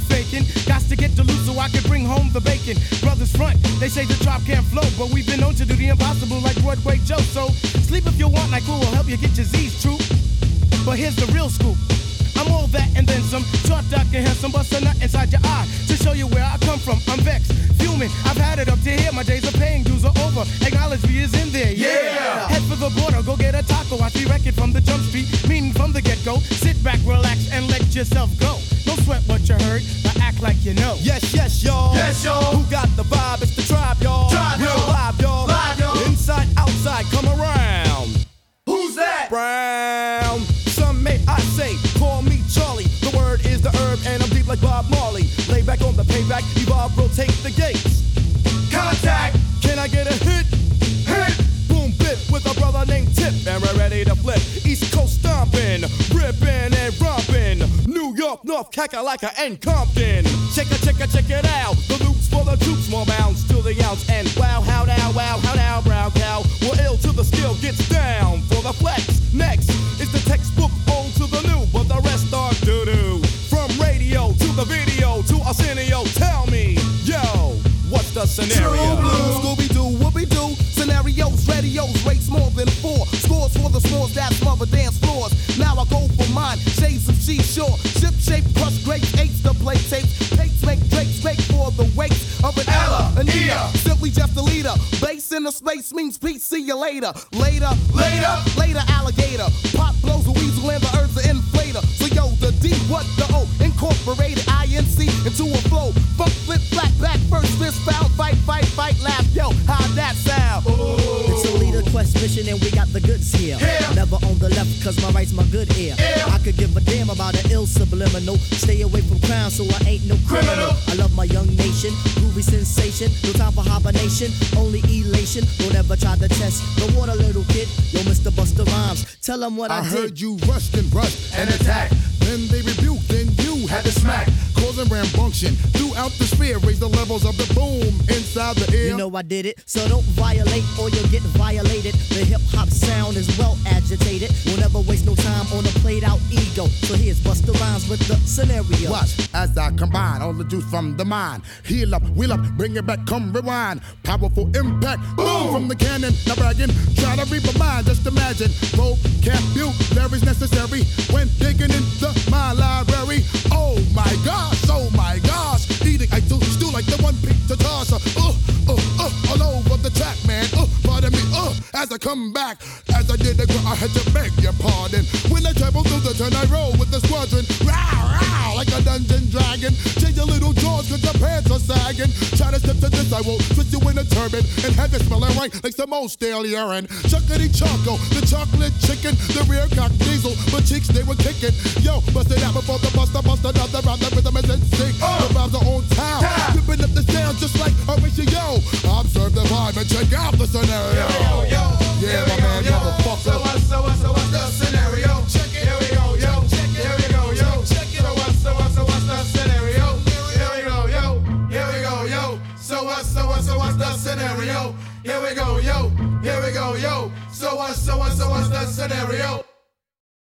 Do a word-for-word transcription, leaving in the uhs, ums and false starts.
faking. Got to get to loot so I can bring home the bacon. Brothers front, they say the drop can't flow, but we've been known to do the impossible like Broadway Joe. So sleep if you want, like who will help you get your Z's true. But here's the real scoop. I'm all that and then some. Short, dark, and handsome, bust a nut inside your eye to show you where I come from. I'm vexed, fuming. I've had it up to here. My days of paying dues are over. Acknowledge me is in there. Yeah. yeah. Head for the border, go get a taco. I see record from the jump street, meaning from the get go. Sit back, relax, and let yourself go. Don't sweat what you heard, but act like you know. Yes, yes, y'all. Yes, y'all. Who got the vibe? It's the tribe, y'all. Tribe, Real y'all. live, y'all. Live, y'all. Inside, outside, come around. Who's that? Brown. Some may I say, call me Charlie. The word is the herb, and I'm deep like Bob Marley. Lay back on the payback, evolve, rotate the gates. Contact. Can I get a hit? Hit. Boom, bit with a brother named Tip, and we're ready to flip. East Coast stomping, ripping and romping. New York, North, Kakalaka, and Compton. Check it, check it, check it out. The loops for the troops, more bounds to the ounce. And wow, how now, wow, how now, brown cow. We're ill till the skill gets down for the flex. Next is the textbook old to the new, but the rest are doo-doo. From radio to the video to Arsenio, tell me, yo, what's the scenario? Scooby-Doo, whoopie-doo, scenarios, radios, rates more than four. Scores for the scores that smother dance floors. Now I go for mine, shades of seashore. Ship shape, crush grapes, eights to play tapes. Pates make drakes, make for the wakes of an Ella, an Ea. Simply just a leader. Base in the space means peace, see you later. Later, later, later alligator. Pop blows a weasel and the herbs are inflator. So yo, the D, what the O? Incorporated I N C into a flow. Funk, flip, flat, back, first fist, foul, fight, fight, fight, laugh. Yo, how'd that sound? Ooh. It's a leader quest mission and we got the goods here. Yeah. Never on the left cause my right's my good ear. Yeah. I could give a damn about an ill subliminal. Stay away from crime so I ain't no criminal. I love my young nation, groovy sensation. No time for hibernation, only elation. Don't ever try to test the water, little kid. Yo, Mister Busta Rhymes, tell him what I, I did. heard you rushed and rushed An attack. Then they rebuked, then you Had to smack. causing rambunction throughout the sphere. Raise the levels of the boom inside the air. You know I did it, so don't violate or you'll get violated. The hip hop sound is well agitated. We'll never waste no time on a played out ego. So here's Busta Rhymes with the scenario. Watch as I combine all the juice from the mind. Heal up, wheel up, bring it back, come rewind. Powerful impact, boom from the cannon. Now bragging, try to read my mind. Just imagine, vocabulary's necessary when digging into my library. Oh my gosh, oh my gosh. Eating, I do stew like the one pizza tosser. Uh, uh, uh, all over the track, man. Uh, pardon me, uh, as I come back. As I did the gr- I had to beg your pardon. When I travel through the turn, I roll with the squadron. Row, row, like a dungeon dragon. Change your little jaws cause your pants are sagging. Try to step to this, I will twist you in a turban and have it smelling right like some old stale urine. Chuckity choco, the chocolate chicken, the rear cock diesel, but cheeks they were kicking. Yo, bust it out before the buster, bust another round. The rhythm is in sync. The vibes are on town, whipping up the sound just like a ratio. Observe the vibe and check out the scenario. Yo, yo, Yeah, here my we man, go, yo. motherfucker. So what, so what, so what's the scenario? Check it. Here we go, yo. Check it. Here we go, yo. Check it. So what, so what, so what's the scenario? Here we go, yo. Here we go, yo. So what, so what, so what's the scenario? Here we go, yo. Here we go, yo. So what, so what, so what's the scenario?